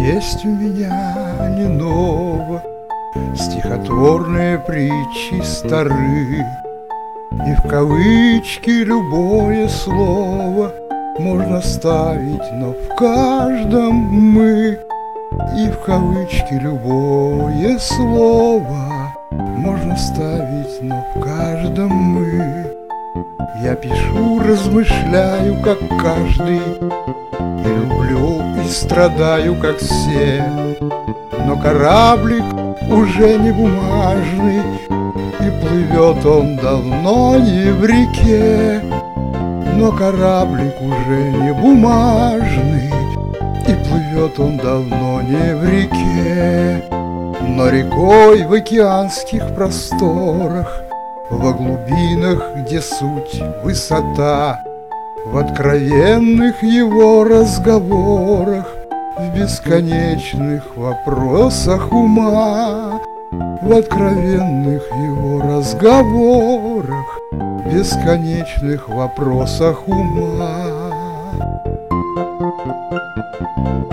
Есть у меня не ново стихотворные притчи стары, и в кавычки любое слово можно ставить, но в каждом мы. И в кавычки любое слово можно ставить, но в каждом мы. Я пишу, размышляю, как каждый, и люблю, и страдаю, как все. Но кораблик уже не бумажный, и плывет он давно не в реке. Но кораблик уже не бумажный, и плывет он давно не в реке. Но рекой в океанских просторах, во глубинах, где суть высота, в откровенных его разговорах, в бесконечных вопросах ума, в откровенных его разговорах, в бесконечных вопросах ума.